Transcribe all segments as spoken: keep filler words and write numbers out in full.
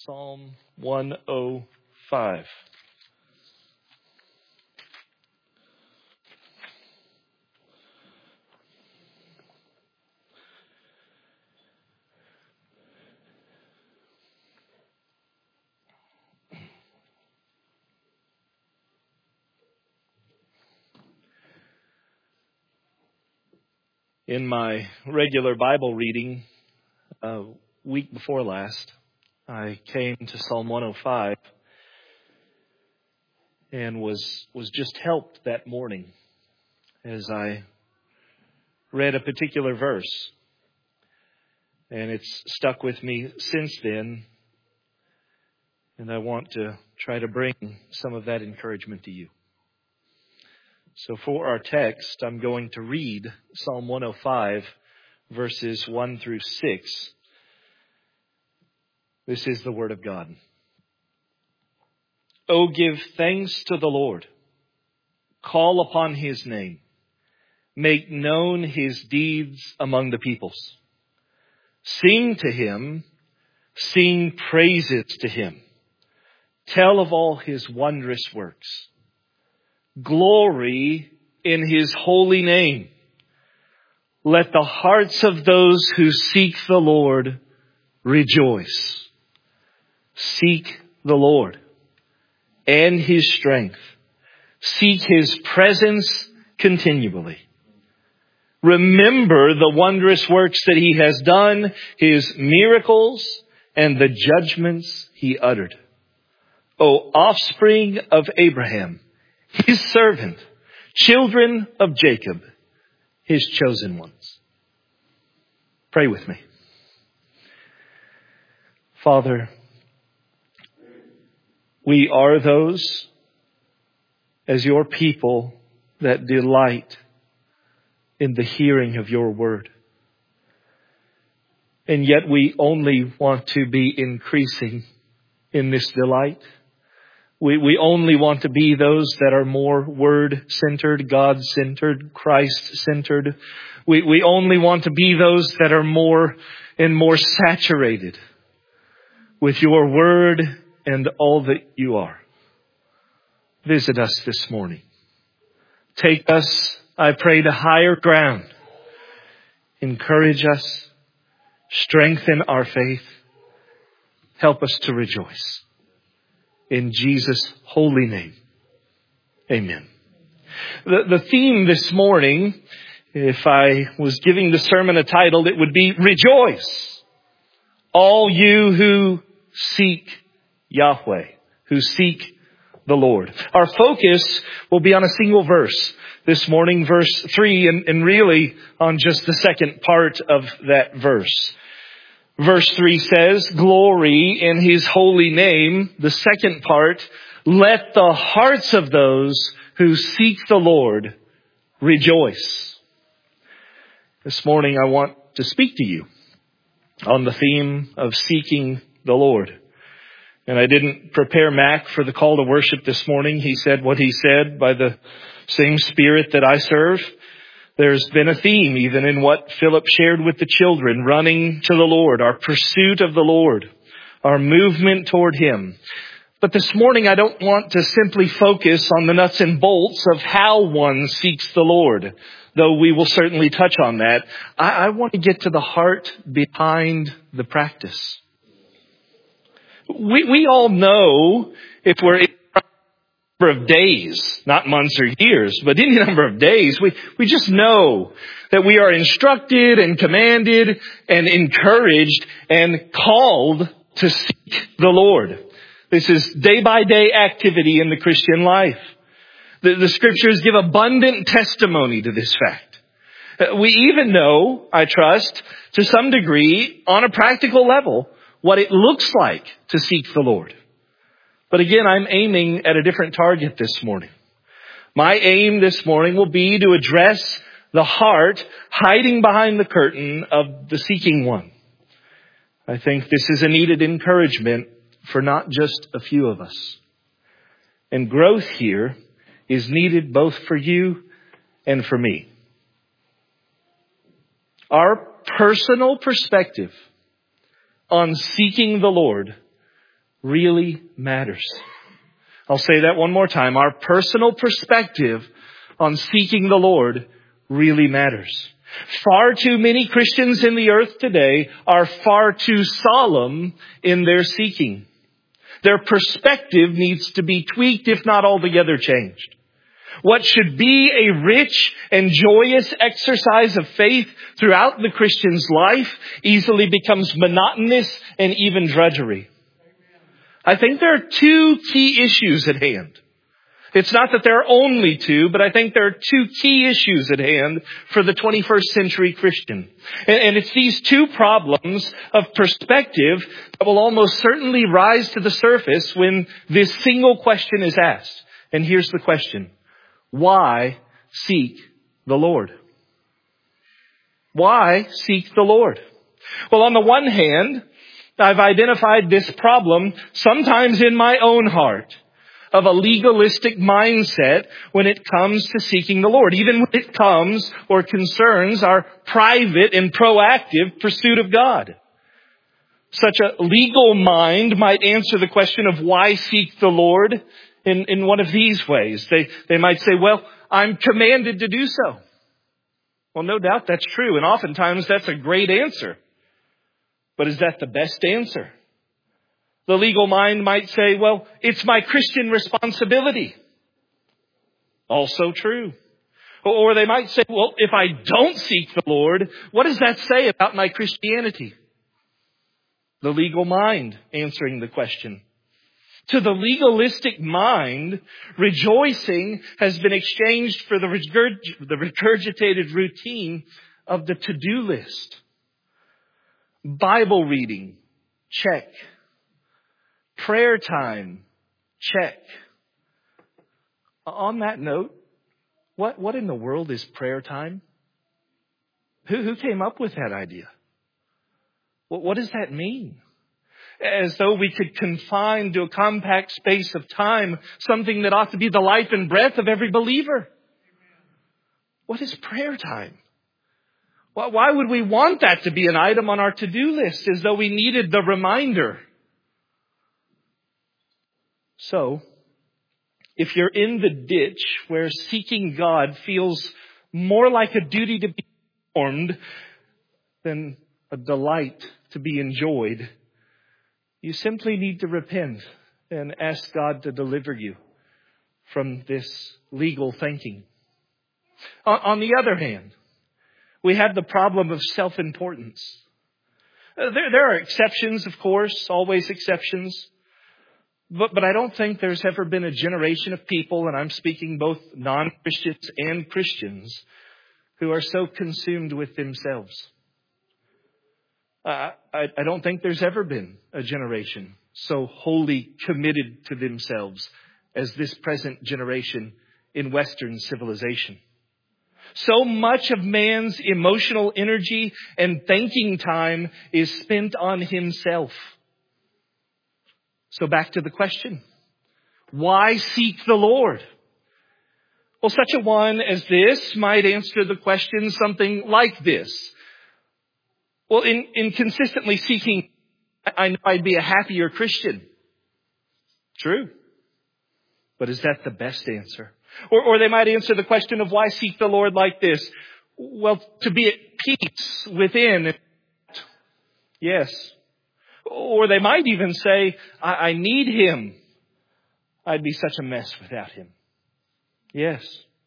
Psalm one oh five. In my regular Bible reading, a week before last, I came to Psalm one oh five and was was just helped that morning as I read a particular verse. And it's stuck with me since then. And I want to try to bring some of that encouragement to you. So for our text, I'm going to read Psalm one oh five, verses one through six. This is the Word of God. Oh, give thanks to the Lord. Call upon His name. Make known His deeds among the peoples. Sing to Him. Sing praises to Him. Tell of all His wondrous works. Glory in His holy name. Let the hearts of those who seek the Lord rejoice. Seek the Lord and His strength. Seek His presence continually. Remember the wondrous works that He has done, His miracles, and the judgments He uttered. O offspring of Abraham, His servant, children of Jacob, His chosen ones. Pray with me. Father, we are those as your people that delight in the hearing of your word. And yet we only want to be increasing in this delight. We, we only want to be those that are more word-centered, God-centered, Christ-centered. We, we only want to be those that are more and more saturated with your word and all that you are. Visit us this morning. Take us, I pray, to higher ground. Encourage us. Strengthen our faith. Help us to rejoice. In Jesus' holy name. Amen. The, the theme this morning, if I was giving the sermon a title, it would be Rejoice. All you who seek Yahweh, who seek the Lord. Our focus will be on a single verse this morning, verse three, and, and really on just the second part of that verse. Verse three says, glory in His holy name. The second part, let the hearts of those who seek the Lord rejoice. This morning I want to speak to you on the theme of seeking the Lord. And I didn't prepare Mac for the call to worship this morning. He said what he said by the same Spirit that I serve. There's been a theme even in what Philip shared with the children, running to the Lord, our pursuit of the Lord, our movement toward Him. But this morning I don't want to simply focus on the nuts and bolts of how one seeks the Lord, though we will certainly touch on that. I, I want to get to the heart behind the practice. We, we all know if we're in a number of days, not months or years, but any number of days, we, we just know that we are instructed and commanded and encouraged and called to seek the Lord. This is day by day activity in the Christian life. The, the scriptures give abundant testimony to this fact. We even know, I trust, to some degree, on a practical level, what it looks like to seek the Lord. But again, I'm aiming at a different target this morning. My aim this morning will be to address the heart hiding behind the curtain of the seeking one. I think this is a needed encouragement for not just a few of us. And growth here is needed both for you and for me. Our personal perspective on seeking the Lord really matters. I'll say that one more time. Our personal perspective on seeking the Lord really matters. Far too many Christians in the earth today are far too solemn in their seeking. Their perspective needs to be tweaked, if not altogether changed. What should be a rich and joyous exercise of faith throughout the Christian's life easily becomes monotonous and even drudgery. I think there are two key issues at hand. It's not that there are only two, but I think there are two key issues at hand for the twenty-first century Christian. And it's these two problems of perspective that will almost certainly rise to the surface when this single question is asked. And here's the question. Why seek the Lord? Why seek the Lord? Well, on the one hand, I've identified this problem sometimes in my own heart of a legalistic mindset when it comes to seeking the Lord, even when it comes or concerns our private and proactive pursuit of God. Such a legal mind might answer the question of why seek the Lord in, in one of these ways. They, they might say, well, I'm commanded to do so. Well, no doubt that's true, and oftentimes that's a great answer. But is that the best answer? The legal mind might say, well, it's my Christian responsibility. Also true. Or they might say, well, if I don't seek the Lord, what does that say about my Christianity? The legal mind answering the question. To the legalistic mind, rejoicing has been exchanged for the, regurg- the regurgitated routine of the to-do list. Bible reading, check. Prayer time, check. On that note, what, what in the world is prayer time? Who, who came up with that idea? What, what does that mean? As though we could confine to a compact space of time something that ought to be the life and breath of every believer. What is prayer time? Why would we want that to be an item on our to-do list as though we needed the reminder? So, if you're in the ditch where seeking God feels more like a duty to be performed than a delight to be enjoyed, you simply need to repent and ask God to deliver you from this legal thinking. On the other hand, we have the problem of self-importance. There, there are exceptions, of course, always exceptions. But, but I don't think there's ever been a generation of people, and I'm speaking both non-Christians and Christians, who are so consumed with themselves. Uh, I, I don't think there's ever been a generation so wholly committed to themselves as this present generation in Western civilization. So much of man's emotional energy and thinking time is spent on himself. So back to the question. Why seek the Lord? Well, such a one as this might answer the question something like this. Well, in, in consistently seeking, I know I'd be a happier Christian. True. But is that the best answer? Or, or they might answer the question of why seek the Lord like this. Well, to be at peace within. Yes. Or they might even say, I, I need Him. I'd be such a mess without Him. Yes.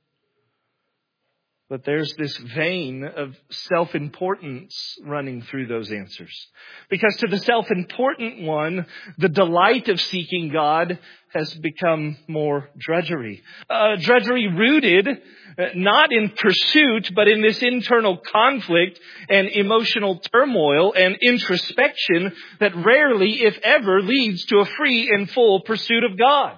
But there's this vein of self-importance running through those answers. Because to the self-important one, the delight of seeking God has become more drudgery. Uh, drudgery rooted uh, not in pursuit, but in this internal conflict and emotional turmoil and introspection that rarely, if ever, leads to a free and full pursuit of God.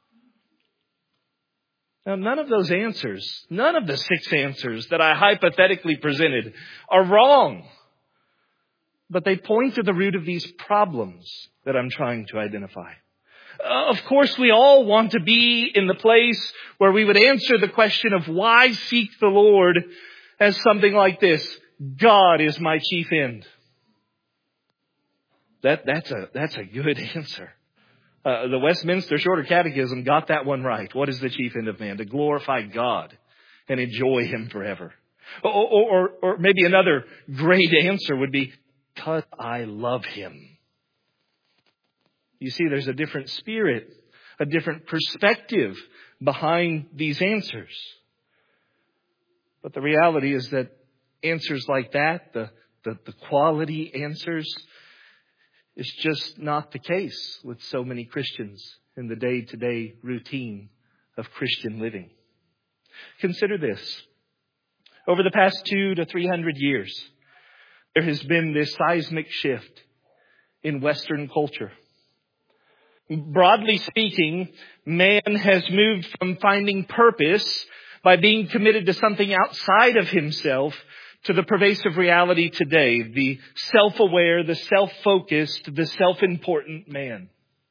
Now, none of those answers, none of the six answers that I hypothetically presented are wrong. But they point to the root of these problems that I'm trying to identify. Uh, of course, we all want to be in the place where we would answer the question of why seek the Lord as something like this. God is my chief end. That, that's a, that's a good answer. Uh, the Westminster Shorter Catechism got that one right. What is the chief end of man? To glorify God and enjoy Him forever. Or, or, or, or maybe another great answer would be, because I love Him. You see, there's a different spirit, a different perspective behind these answers. But the reality is that answers like that, the, the, the quality answers, is just not the case with so many Christians in the day-to-day routine of Christian living. Consider this. Over the past two to three hundred years, there has been this seismic shift in Western culture. Broadly speaking, man has moved from finding purpose by being committed to something outside of himself to the pervasive reality today, the self-aware, the self-focused, the self-important man.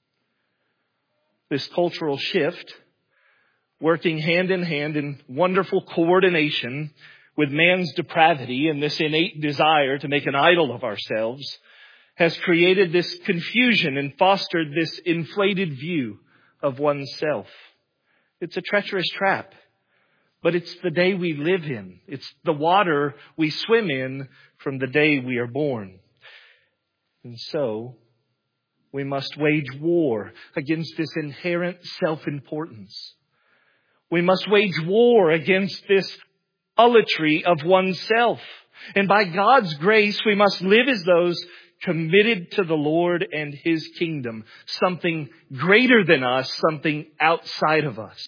This cultural shift, working hand in hand in wonderful coordination with man's depravity and this innate desire to make an idol of ourselves, has created this confusion and fostered this inflated view of oneself. It's a treacherous trap, but it's the day we live in. It's the water we swim in from the day we are born. And so, we must wage war against this inherent self-importance. We must wage war against this idolatry of oneself. And by God's grace, we must live as those committed to the Lord and His kingdom. Something greater than us, something outside of us.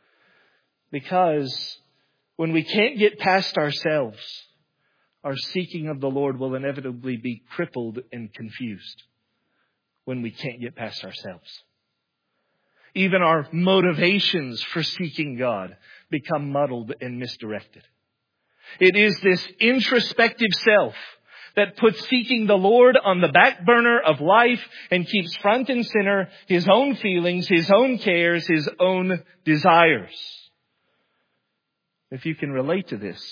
Because when we can't get past ourselves, our seeking of the Lord will inevitably be crippled and confused when we can't get past ourselves. Even our motivations for seeking God become muddled and misdirected. It is this introspective self that puts seeking the Lord on the back burner of life and keeps front and center his own feelings, his own cares, his own desires. If you can relate to this,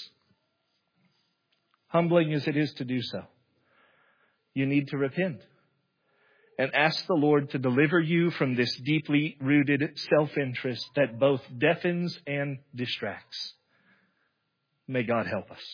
humbling as it is to do so, you need to repent and ask the Lord to deliver you from this deeply rooted self-interest that both deafens and distracts. May God help us.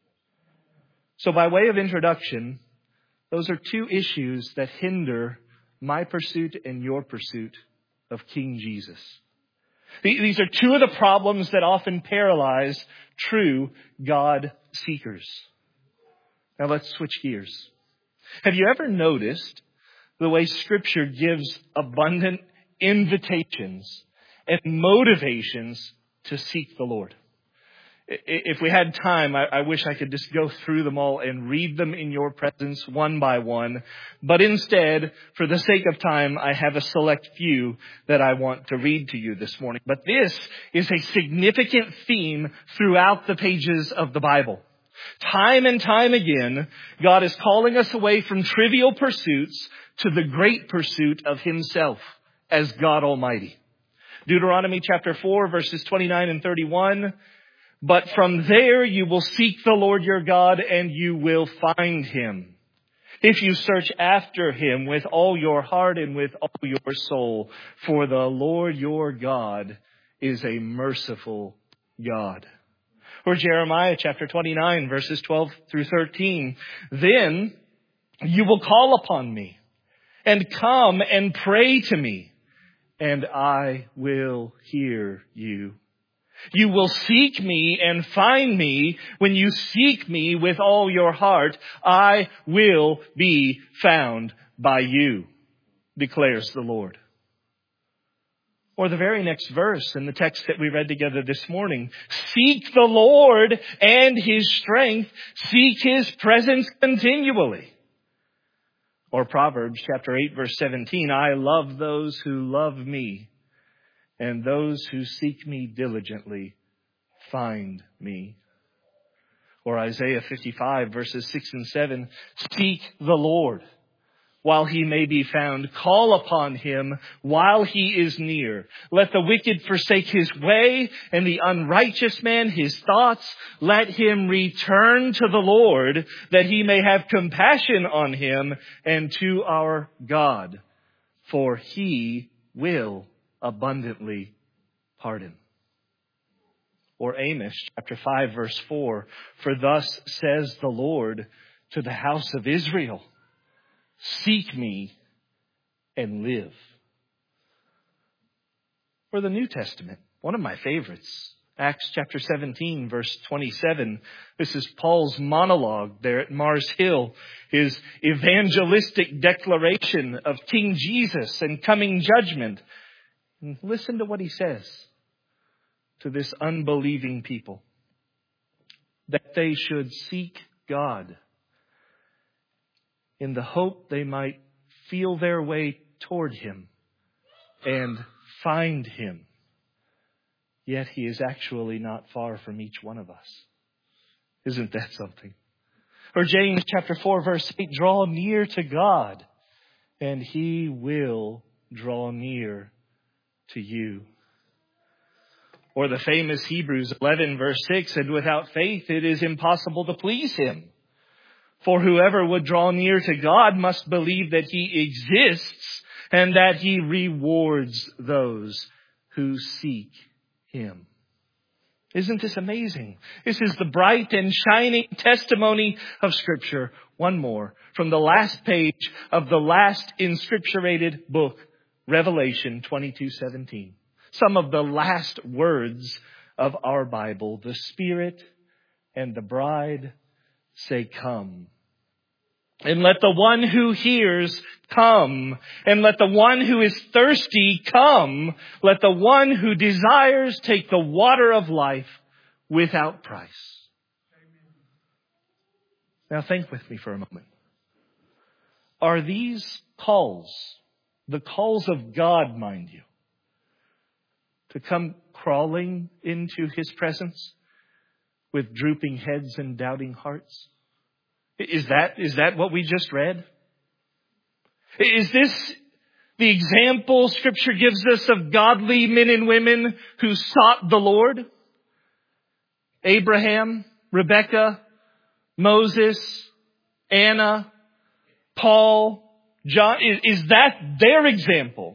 So by way of introduction, those are two issues that hinder my pursuit and your pursuit of King Jesus. These are two of the problems that often paralyze true God seekers. Now let's switch gears. Have you ever noticed the way Scripture gives abundant invitations and motivations to seek the Lord? If we had time, I, I wish I could just go through them all and read them in your presence one by one. But instead, for the sake of time, I have a select few that I want to read to you this morning. But this is a significant theme throughout the pages of the Bible. Time and time again, God is calling us away from trivial pursuits to the great pursuit of Himself as God Almighty. Deuteronomy chapter four, verses twenty-nine and thirty-one. But from there you will seek the Lord your God and you will find Him. If you search after Him with all your heart and with all your soul. For the Lord your God is a merciful God. Or Jeremiah chapter twenty-nine, verses twelve through thirteen. Then you will call upon me and come and pray to me, and I will hear you. You will seek me and find me when you seek me with all your heart. I will be found by you, declares the Lord. Or the very next verse in the text that we read together this morning. Seek the Lord and His strength. Seek His presence continually. Or Proverbs chapter eight, verse seventeen. I love those who love me, and those who seek me diligently find me. Or Isaiah fifty-five, verses six and seven. Seek the Lord while He may be found. Call upon Him while He is near. Let the wicked forsake his way, and the unrighteous man his thoughts. Let him return to the Lord, that He may have compassion on him, and to our God. for He will abundantly pardon. Or Amos chapter five verse four, for thus says the Lord to the house of Israel, seek me and live. Or the New Testament, one of my favorites, Acts chapter seventeen verse twenty-seven. This is Paul's monologue there at Mars Hill, his evangelistic declaration of King Jesus and coming judgment. And listen to what he says to this unbelieving people. That they should seek God in the hope they might feel their way toward Him and find Him. Yet He is actually not far from each one of us. Isn't that something? Or James chapter four verse eight, draw near to God and He will draw near to you. Or the famous Hebrews eleven verse six, and without faith it is impossible to please Him. For whoever would draw near to God must believe that He exists and that He rewards those who seek Him. Isn't this amazing? This is the bright and shining testimony of Scripture. One more from the last page of the last inscripturated book, Revelation twenty-two seventeen. Some of the last words of our Bible. The Spirit and the bride say, come. And let the one who hears come. And let the one who is thirsty come. Let the one who desires take the water of life without price. Now think with me for a moment. Are these calls, the calls of God, mind you, to come crawling into His presence with drooping heads and doubting hearts? Is that, is that what we just read? Is this the example Scripture gives us of godly men and women who sought the Lord? Abraham, Rebekah, Moses, Anna, Paul, John. Is, is that their example?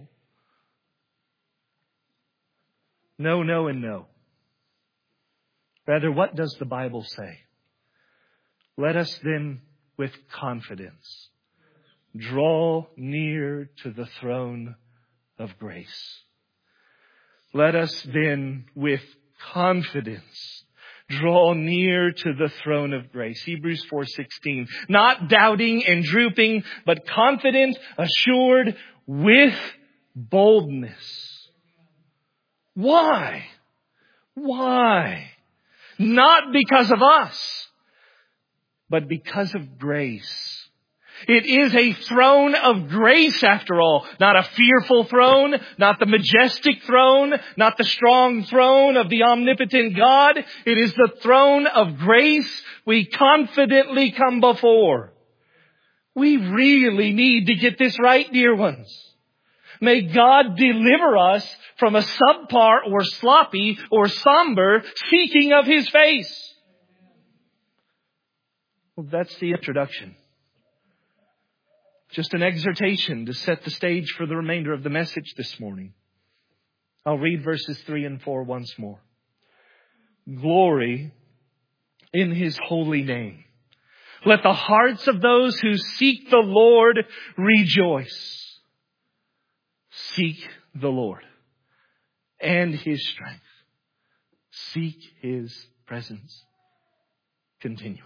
No, no, and no. Rather, what does the Bible say? Let us then, with confidence, draw near to the throne of grace. Let us then, with confidence, draw near to the throne of grace. Hebrews four sixteen. Not doubting and drooping, but confident, assured, with boldness. Why? Why? Not because of us, but because of grace. It is a throne of grace after all. Not a fearful throne, not the majestic throne, not the strong throne of the omnipotent God. It is the throne of grace we confidently come before. We really need to get this right, dear ones. May God deliver us from a subpar or sloppy or somber seeking of His face. Well, that's the introduction. Just an exhortation to set the stage for the remainder of the message this morning. I'll read verses three and four once more. Glory in His holy name. Let the hearts of those who seek the Lord rejoice. Seek the Lord and His strength. Seek His presence continually.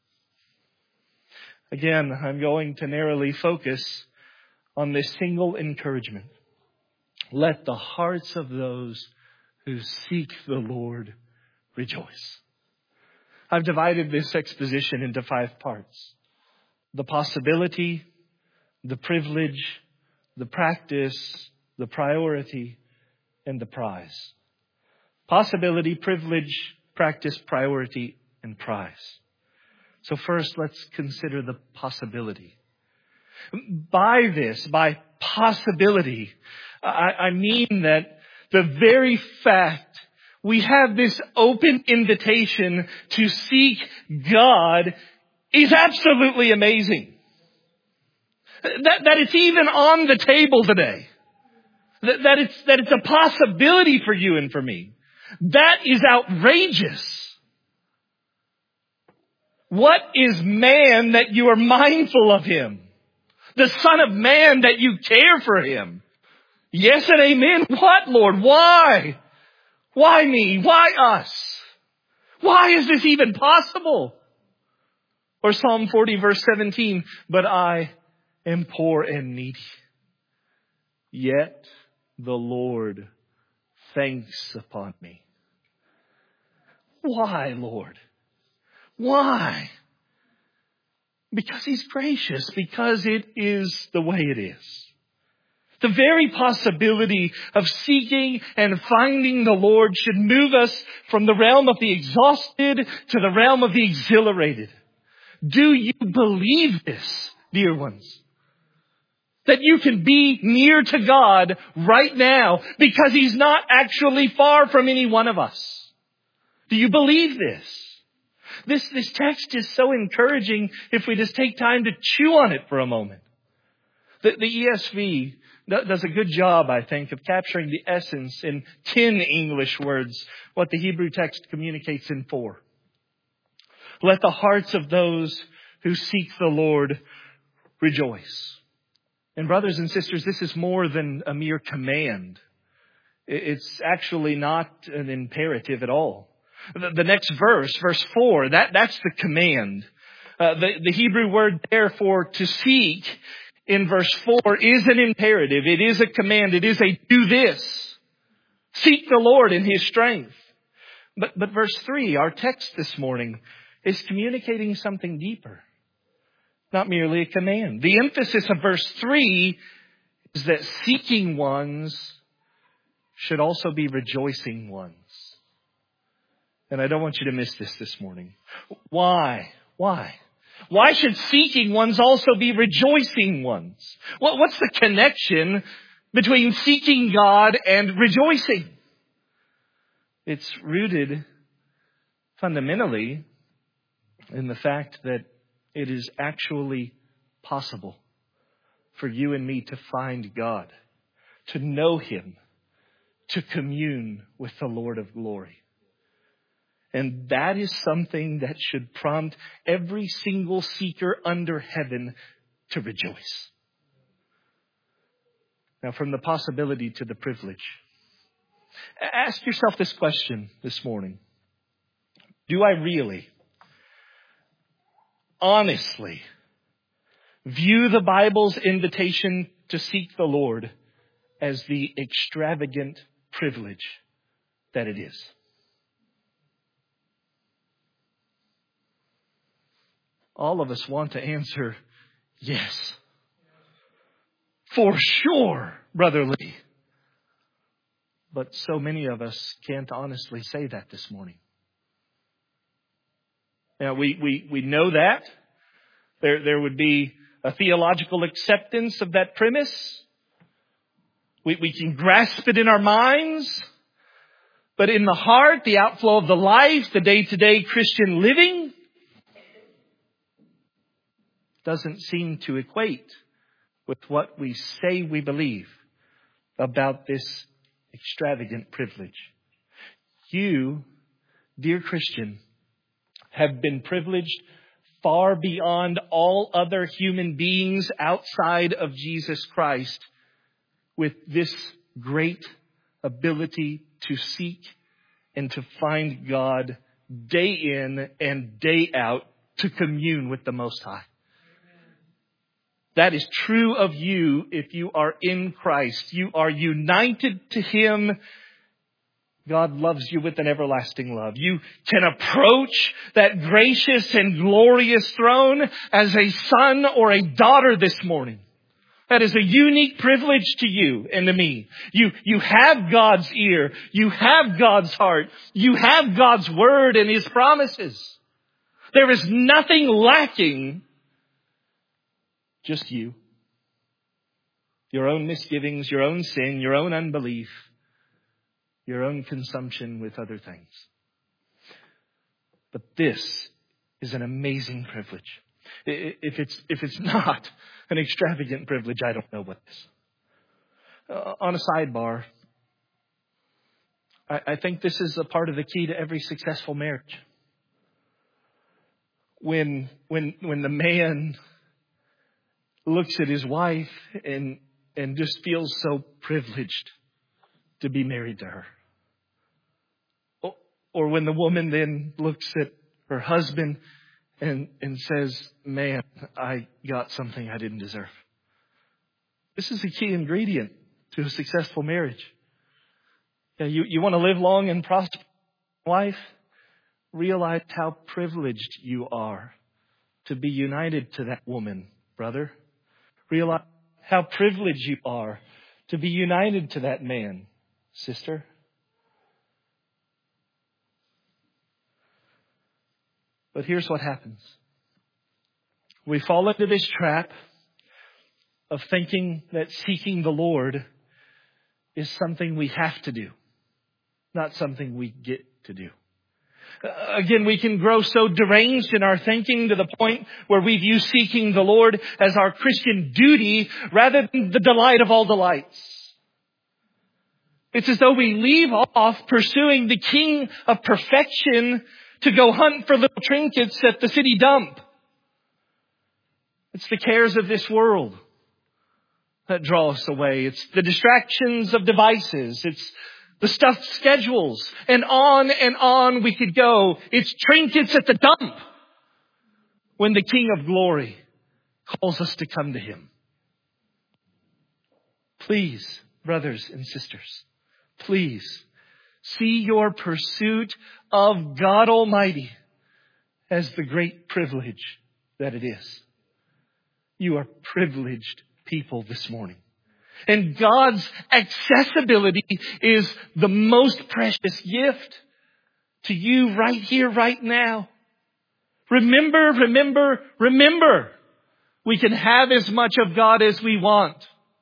Again, I'm going to narrowly focus on this single encouragement. Let the hearts of those who seek the Lord rejoice. I've divided this exposition into five parts. The possibility, the privilege, the practice, the priority, and the prize. Possibility, privilege, practice, priority, and prize. So first, let's consider the possibility. By this, by possibility, I, I mean that the very fact we have this open invitation to seek God is absolutely amazing. That, that it's even on the table today. That, that it's, that it's a possibility for you and for me. That is outrageous. What is man that you are mindful of him? The Son of Man that you care for him? Yes and amen. What, Lord? Why? Why me? Why us? Why is this even possible? Or Psalm forty verse seventeen, but I am poor and needy. Yet the Lord thinks upon me. Why, Lord? Why? Because He's gracious. Because it is the way it is. The very possibility of seeking and finding the Lord should move us from the realm of the exhausted to the realm of the exhilarated. Do you believe this, dear ones? That you can be near to God right now because He's not actually far from any one of us. Do you believe this? This, this text is so encouraging if we just take time to chew on it for a moment. The, the E S V does a good job, I think, of capturing the essence in ten English words, what the Hebrew text communicates in four. Let the hearts of those who seek the Lord rejoice. And brothers and sisters, this is more than a mere command. It's actually not an imperative at all. The, the next verse, verse four, that, that's the command. Uh, the, the Hebrew word therefore to seek in verse four is an imperative. It is a command. It is a do this. Seek the Lord in His strength. But, but verse three, our text this morning, is communicating something deeper. Not merely a command. The emphasis of verse three is that seeking ones should also be rejoicing ones. And I don't want you to miss this this morning. Why? Why? Why should seeking ones also be rejoicing ones? What, what's the connection between seeking God and rejoicing? It's rooted fundamentally in the fact that it is actually possible for you and me to find God, to know Him, to commune with the Lord of glory. And that is something that should prompt every single seeker under heaven to rejoice. Now, from the possibility to the privilege, ask yourself this question this morning. Do I really, honestly, view the Bible's invitation to seek the Lord as the extravagant privilege that it is? All of us want to answer yes. For sure, Brother Lee. But so many of us can't honestly say that this morning. Now, we, we, we know that. There, there would be a theological acceptance of that premise. We, we can grasp it in our minds. But in the heart, the outflow of the life, the day-to-day Christian living, doesn't seem to equate with what we say we believe about this extravagant privilege. You, dear Christian, have been privileged far beyond all other human beings outside of Jesus Christ with this great ability to seek and to find God day in and day out, to commune with the Most High. That is true of you if you are in Christ. You are united to Him. God loves you with an everlasting love. You can approach that gracious and glorious throne as a son or a daughter this morning. That is a unique privilege to you and to me. You, you have God's ear. You have God's heart. You have God's word and His promises. There is nothing lacking. Just you. Your own misgivings, your own sin, your own unbelief, your own consumption with other things. But this is an amazing privilege. If it's, if it's not an extravagant privilege, I don't know what is. Uh, on a sidebar, I, I think this is a part of the key to every successful marriage. When, when, when the man looks at his wife and, and just feels so privileged to be married to her. Or, or when the woman then looks at her husband and, and says, man, I got something I didn't deserve. This is a key ingredient to a successful marriage. Yeah, you, you want to live long and prosper, wife? Realize how privileged you are to be united to that woman, brother. Realize how privileged you are to be united to that man, sister. But here's what happens. We fall into this trap of thinking that seeking the Lord is something we have to do, not something we get to do. Again, we can grow so deranged in our thinking to the point where we view seeking the Lord as our Christian duty rather than the delight of all delights. It's as though we leave off pursuing the King of perfection to go hunt for little trinkets at the city dump. It's the cares of this world that draw us away. It's the distractions of devices. It's the stuffed schedules. And on and on we could go. It's trinkets at the dump when the King of glory calls us to come to Him. Please, brothers and sisters, please see your pursuit of God Almighty as the great privilege that it is. You are privileged people this morning. And God's accessibility is the most precious gift to you right here, right now. Remember, remember, remember. We can have as much of God as we want.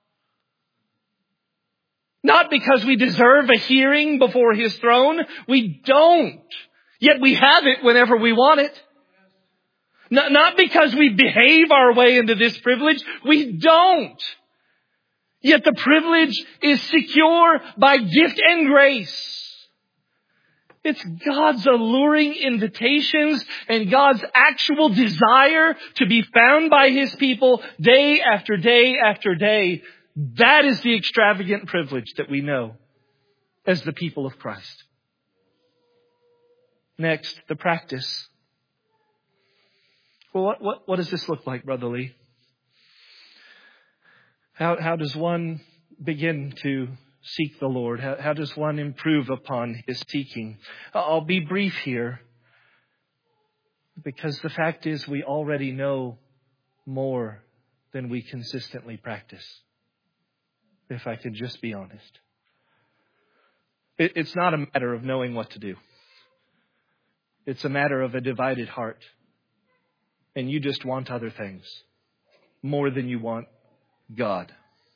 Not because we deserve a hearing before His throne. We don't. Yet we have it whenever we want it. Not, not because we behave our way into this privilege. We don't. Yet the privilege is secure by gift and grace. It's God's alluring invitations and God's actual desire to be found by His people day after day after day. That is the extravagant privilege that we know as the people of Christ. Next, the practice. Well, what, what, what does this look like, Brother Lee? How, how does one begin to seek the Lord? How, how does one improve upon his seeking? I'll be brief here because the fact is we already know more than we consistently practice. If I could just be honest. It, it's not a matter of knowing what to do. It's a matter of a divided heart. And you just want other things more than you want God.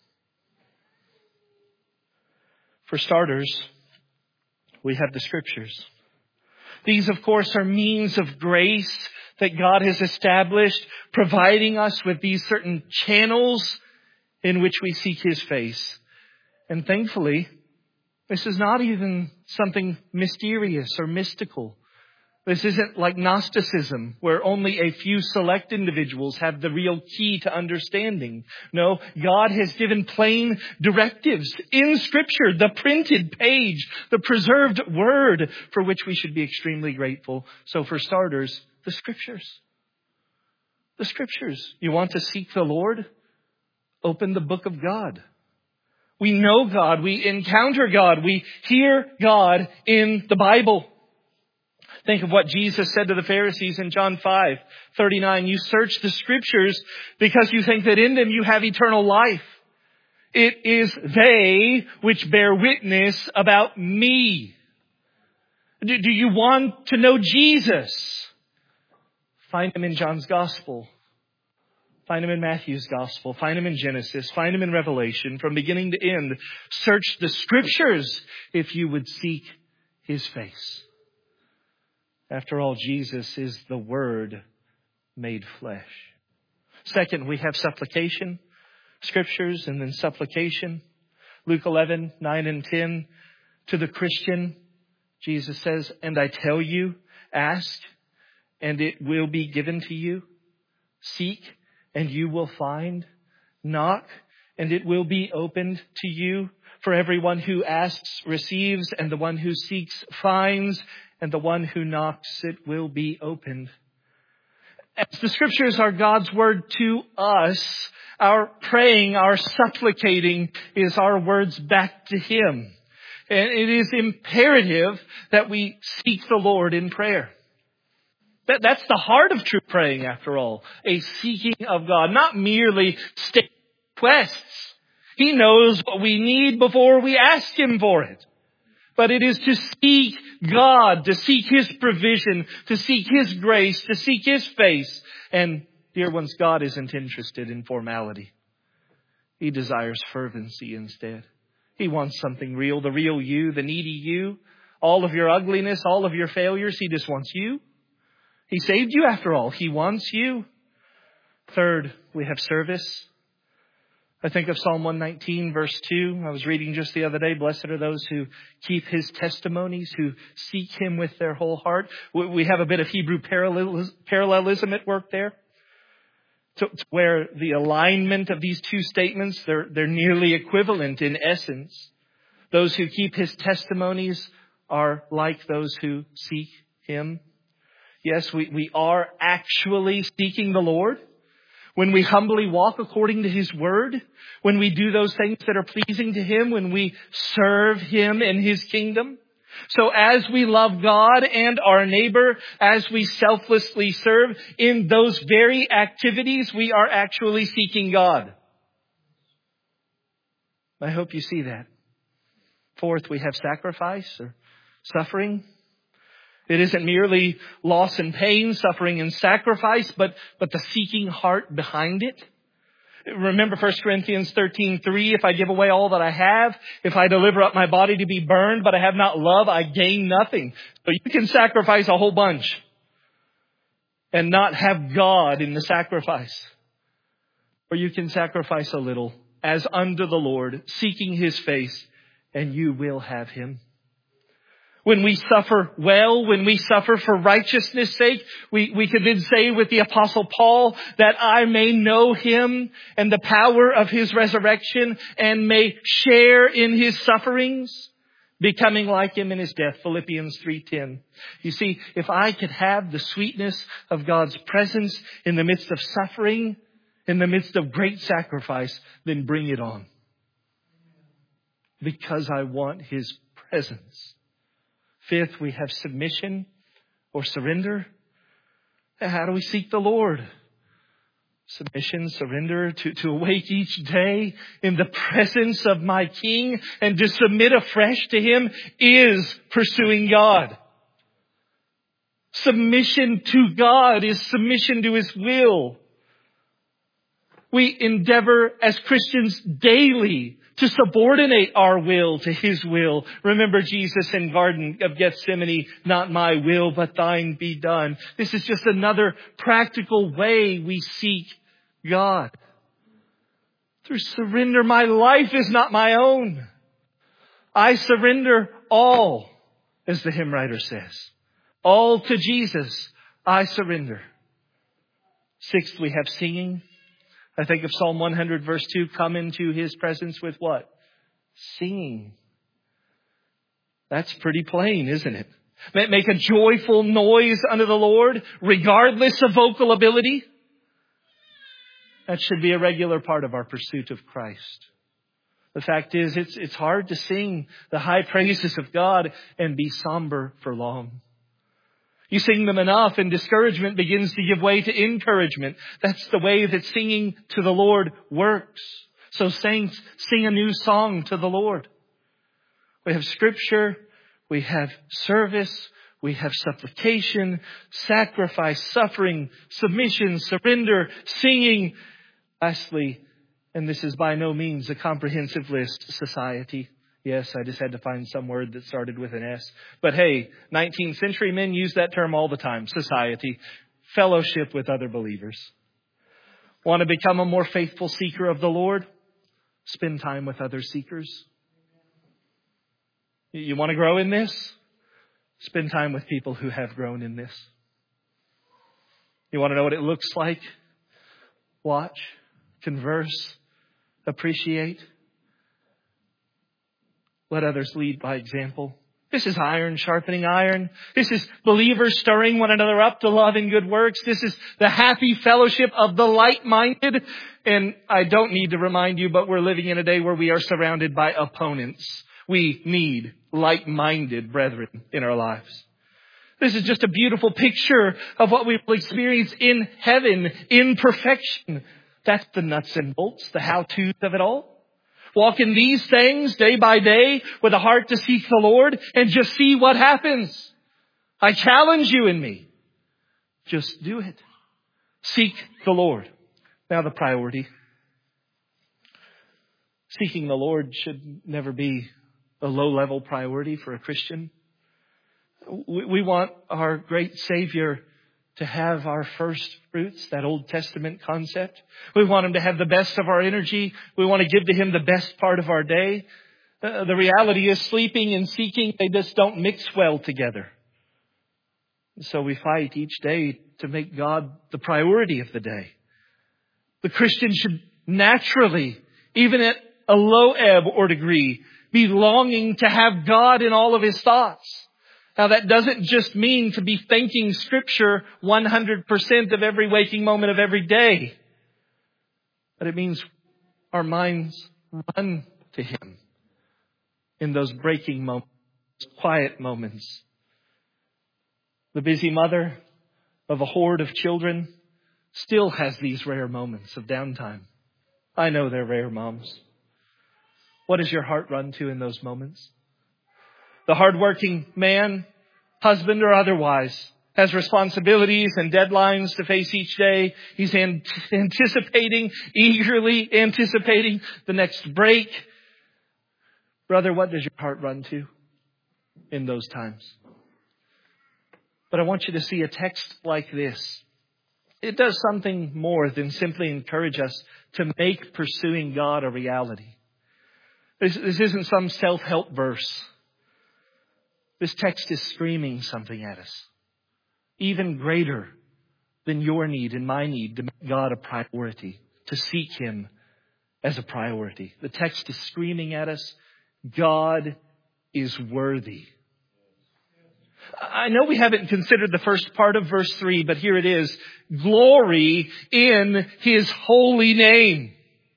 For starters, we have the Scriptures. These, of course, are means of grace that God has established, providing us with these certain channels in which we seek His face. And thankfully, this is not even something mysterious or mystical. This isn't like Gnosticism, where only a few select individuals have the real key to understanding. No, God has given plain directives in Scripture, the printed page, the preserved word, for which we should be extremely grateful. So for starters, the Scriptures. The Scriptures. You want to seek the Lord? Open the book of God. We know God. We encounter God. We hear God in the Bible. Think of what Jesus said to the Pharisees in John five thirty-nine. You search the Scriptures because you think that in them you have eternal life. It is they which bear witness about me. Do, do you want to know Jesus? Find Him in John's Gospel. Find Him in Matthew's Gospel. Find Him in Genesis. Find Him in Revelation. From beginning to end, search the Scriptures if you would seek His face. After all, Jesus is the Word made flesh. Second, we have supplication, scriptures, and then supplication. Luke eleven, nine and ten. To the Christian, Jesus says, and I tell you, ask, and it will be given to you. Seek, and you will find. Knock, and it will be opened to you. For everyone who asks receives, and the one who seeks finds, and the one who knocks it will be opened. As the scriptures are God's word to us, our praying, our supplicating is our words back to Him. And it is imperative that we seek the Lord in prayer. That, that's the heart of true praying, after all. A seeking of God, not merely state requests. He knows what we need before we ask Him for it. But it is to seek God, to seek His provision, to seek His grace, to seek His face. And, dear ones, God isn't interested in formality. He desires fervency instead. He wants something real, the real you, the needy you, all of your ugliness, all of your failures. He just wants you. He saved you after all. He wants you. Third, we have service. I think of Psalm one nineteen, verse two. I was reading just the other day, blessed are those who keep His testimonies, who seek Him with their whole heart. We have a bit of Hebrew parallelism at work there, to where the alignment of these two statements, they're, they're nearly equivalent in essence. Those who keep His testimonies are like those who seek Him. Yes, we, we are actually seeking the Lord. When we humbly walk according to His word, when we do those things that are pleasing to Him, when we serve Him in His kingdom. So as we love God and our neighbor, as we selflessly serve, in those very activities, we are actually seeking God. I hope you see that. Fourth, we have sacrifice or suffering. It isn't merely loss and pain, suffering and sacrifice, but, but the seeking heart behind it. Remember First Corinthians thirteen three, if I give away all that I have, if I deliver up my body to be burned, but I have not love, I gain nothing. So you can sacrifice a whole bunch and not have God in the sacrifice. Or you can sacrifice a little as unto the Lord, seeking His face, and you will have Him. When we suffer well, when we suffer for righteousness' sake, we, we could then say with the Apostle Paul that I may know Him and the power of His resurrection and may share in His sufferings, becoming like Him in His death. Philippians three ten. You see, if I could have the sweetness of God's presence in the midst of suffering, in the midst of great sacrifice, then bring it on. Because I want His presence. Fifth, we have submission or surrender. How do we seek the Lord? Submission, surrender, to, to awake each day in the presence of my King and to submit afresh to Him is pursuing God. Submission to God is submission to His will. We endeavor as Christians daily to subordinate our will to His will. Remember Jesus in Garden of Gethsemane, not my will, but thine be done. This is just another practical way we seek God. Through surrender, my life is not my own. I surrender all, as the hymn writer says. All to Jesus, I surrender. Sixth, we have singing. I think of Psalm one hundred verse two, come into His presence with what? Singing. That's pretty plain, isn't it? Make a joyful noise unto the Lord, regardless of vocal ability. That should be a regular part of our pursuit of Christ. The fact is, it's, it's hard to sing the high praises of God and be somber for long. You sing them enough and discouragement begins to give way to encouragement. That's the way that singing to the Lord works. So saints, sing a new song to the Lord. We have scripture, we have service, we have supplication, sacrifice, suffering, submission, surrender, singing. Lastly, and this is by no means a comprehensive list, society. Yes, I just had to find some word that started with an S. But hey, nineteenth century men use that term all the time, society. fellowship with other believers. Want to become a more faithful seeker of the Lord? Spend time with other seekers. You want to grow in this? Spend time with people who have grown in this. You want to know what it looks like? Watch, converse, appreciate. Let others lead by example. This is iron sharpening iron. This is believers stirring one another up to love and good works. This is the happy fellowship of the light-minded. And I don't need to remind you, but we're living in a day where we are surrounded by opponents. We need like-minded brethren in our lives. This is just a beautiful picture of what we will experience in heaven, in perfection. That's the nuts and bolts, the how-tos of it all. Walk in these things day by day with a heart to seek the Lord and just see what happens. I challenge you in me. Just do it. Seek the Lord. Now the priority. Seeking the Lord should never be a low-level priority for a Christian. We want our great Savior to have our first fruits, that Old Testament concept. We want Him to have the best of our energy. We want to give to Him the best part of our day. Uh, the reality is sleeping and seeking, they just don't mix well together. So we fight each day to make God the priority of the day. The Christian should naturally, even at a low ebb or degree, be longing to have God in all of his thoughts. Now that doesn't just mean to be thinking Scripture one hundred percent of every waking moment of every day. But it means our minds run to Him in those breaking moments, quiet moments. The busy mother of a horde of children still has these rare moments of downtime. I know they're rare, moms. What does your heart run to in those moments? The hardworking man, husband or otherwise, has responsibilities and deadlines to face each day. He's an- anticipating, eagerly anticipating the next break. Brother, what does your heart run to in those times? But I want you to see a text like this. It does something more than simply encourage us to make pursuing God a reality. This, this isn't some self-help verse. This text is screaming something at us. Even greater than your need and my need to make God a priority, to seek Him as a priority. The text is screaming at us, God is worthy. I know we haven't considered the first part of verse three, but here it is. Glory in His holy name.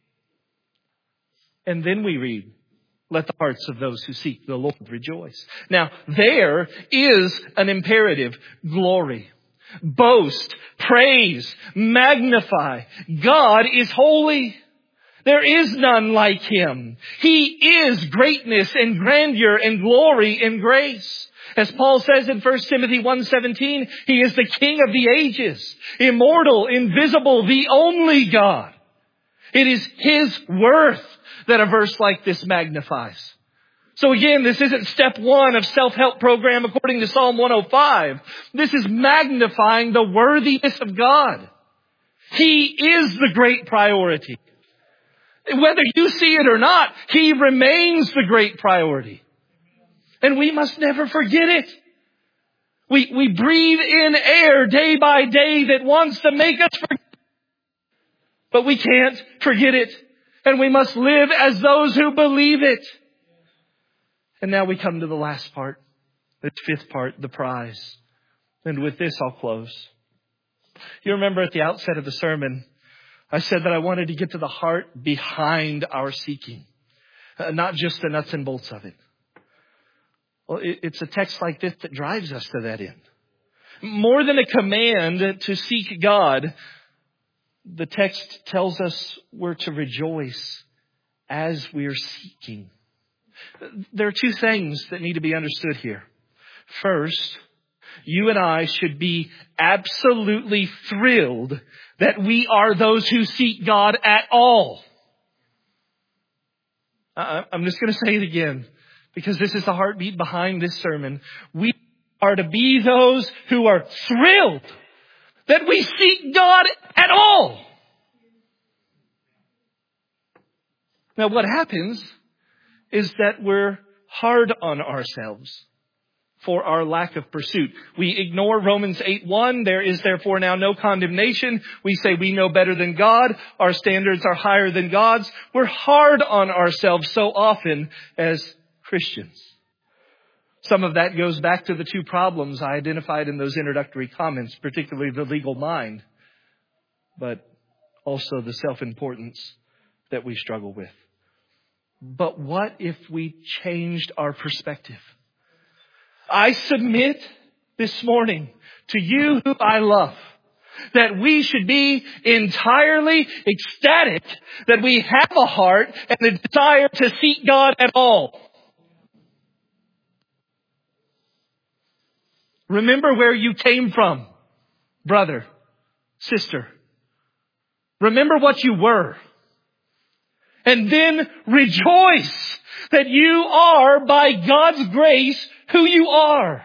And then we read, let the hearts of those who seek the Lord rejoice. Now, there is an imperative. Glory. Boast. Praise. Magnify. God is holy. There is none like Him. He is greatness and grandeur and glory and grace. As Paul says in First Timothy one seventeen, He is the King of the ages, immortal, invisible, the only God. It is His worth that a verse like this magnifies. So again, this isn't step one of self-help program according to Psalm one oh five. This is magnifying the worthiness of God. He is the great priority. Whether you see it or not, He remains the great priority. And we must never forget it. We, we breathe in air day by day that wants to make us forget. But we can't forget it. And we must live as those who believe it. And now we come to the last part, the fifth part, the prize. And with this, I'll close. You remember at the outset of the sermon, I said that I wanted to get to the heart behind our seeking, uh, not just the nuts and bolts of it. Well, it, it's a text like this that drives us to that end. More than a command to seek God, the text tells us we're to rejoice as we're seeking. There are two things that need to be understood here. First, you and I should be absolutely thrilled that we are those who seek God at all. I'm just going to say it again because this is the heartbeat behind this sermon. We are to be those who are thrilled that we seek God at all. Now what happens is that we're hard on ourselves for our lack of pursuit. We ignore Romans eight one. There is therefore now no condemnation. We say we know better than God. Our standards are higher than God's. We're hard on ourselves so often as Christians. Some of that goes back to the two problems I identified in those introductory comments, particularly the legal mind, but also the self-importance that we struggle with. But what if we changed our perspective? I submit this morning to you who I love that we should be entirely ecstatic that we have a heart and a desire to seek God at all. Remember where you came from, brother, sister. Remember what you were. And then rejoice that you are, by God's grace, who you are.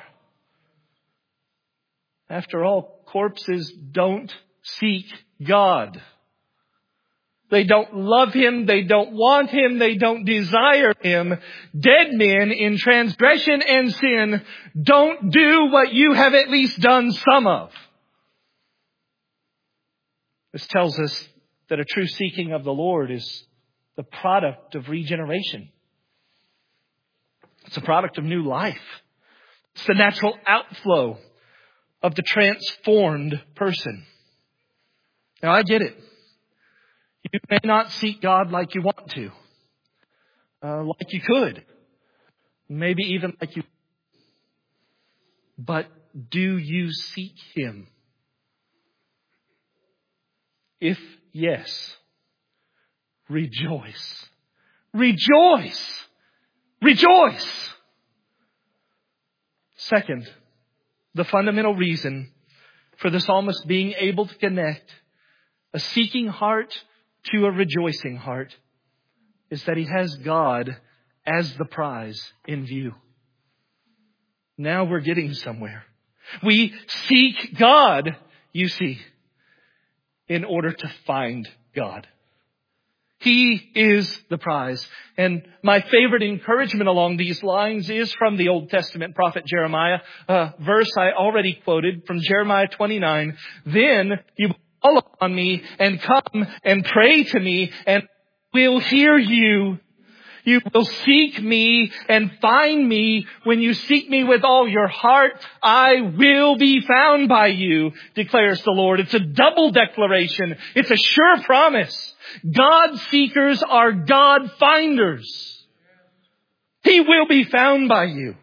After all, corpses don't seek God. They don't love Him. They don't want Him. They don't desire Him. Dead men in transgression and sin don't do what you have at least done some of. This tells us that a true seeking of the Lord is the product of regeneration. It's a product of new life. It's the natural outflow of the transformed person. Now, I get it. You may not seek God like you want to. Uh, like you could. Maybe even like you. But do you seek Him? If yes, rejoice. Rejoice. Rejoice. Second, the fundamental reason for the psalmist being able to connect a seeking heart to a rejoicing heart is that he has God as the prize in view. Now we're getting somewhere. We seek God, you see, in order to find God. He is the prize. And my favorite encouragement along these lines is from the Old Testament prophet Jeremiah, a verse I already quoted from Jeremiah twenty-nine. Then you will call upon me and come and pray to me, and will hear you. You will seek me and find me. When you seek me with all your heart, I will be found by you, declares the Lord. It's a double declaration. It's a sure promise. God seekers are God finders. He will be found by you.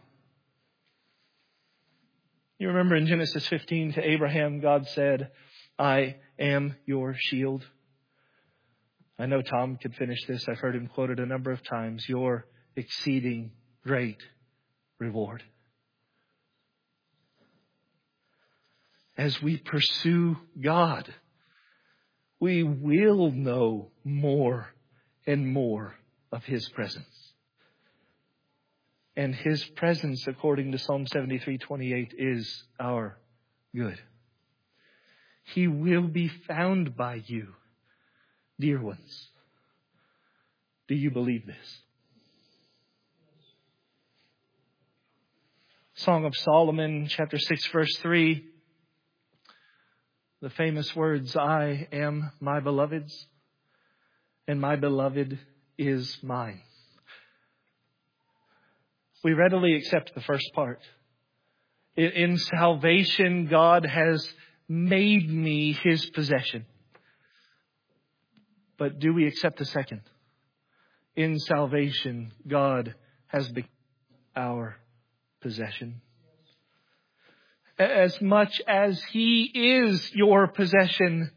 You remember in Genesis fifteen to Abraham, God said, I am your shield. I know Tom could finish this. I've heard him quoted a number of times. Your exceeding great reward. As we pursue God, we will know more and more of His presence. And His presence, according to Psalm seventy-three twenty-eight, is our good. He will be found by you, dear ones. Do you believe this? Song of Solomon, chapter six, verse three. The famous words, I am my beloved's, and my beloved is mine. We readily accept the first part. In, in salvation, God has made me His possession. But do we accept the second? In salvation, God has become our possession. As much as He is your possession,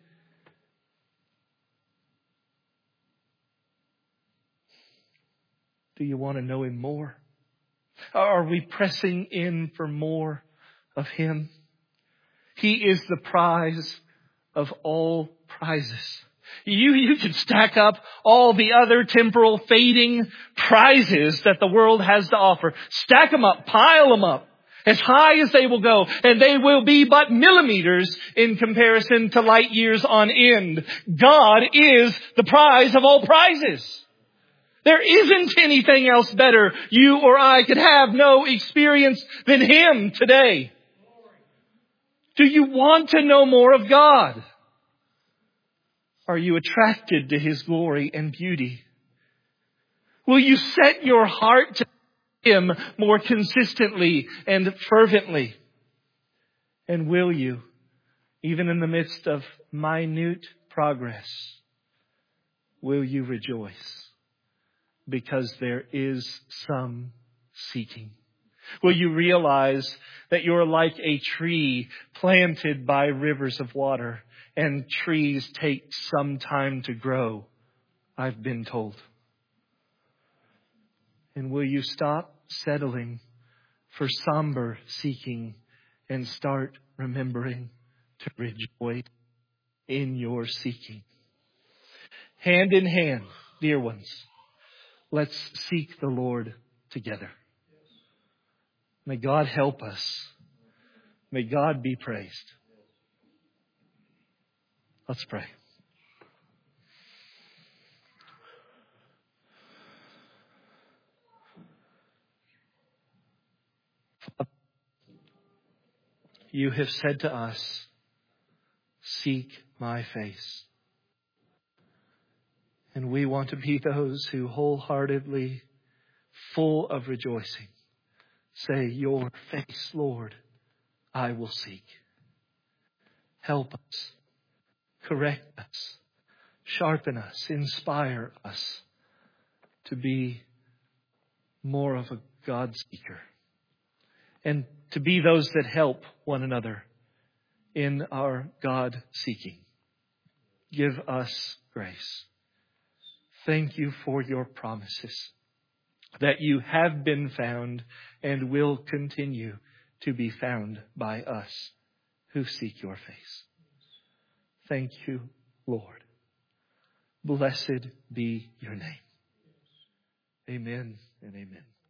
do you want to know Him more? Are we pressing in for more of Him? He is the prize of all prizes. You, you could stack up all the other temporal fading prizes that the world has to offer. Stack them up, pile them up. as high as they will go, and they will be but millimeters in comparison to light years on end. God is the prize of all prizes. There isn't anything else better you or I could have no experience than Him today. Do you want to know more of God? Are you attracted to His glory and beauty? Will you set your heart to Him more consistently and fervently? And will you, even in the midst of minute progress, will you rejoice? Because there is some seeking. Will you realize that you're like a tree planted by rivers of water, and trees take some time to grow, I've been told. And will you stop settling for somber seeking and start remembering to rejoice in your seeking? Hand in hand, dear ones, let's seek the Lord together. May God help us. May God be praised. Let's pray. You have said to us, seek my face. And we want to be those who wholeheartedly, full of rejoicing, say, your face, Lord, I will seek. Help us, correct us, sharpen us, inspire us to be more of a God seeker. And to be those that help one another in our God seeking. Give us grace. Thank you for your promises that you have been found and will continue to be found by us who seek your face. Thank you, Lord. Blessed be your name. Amen and amen.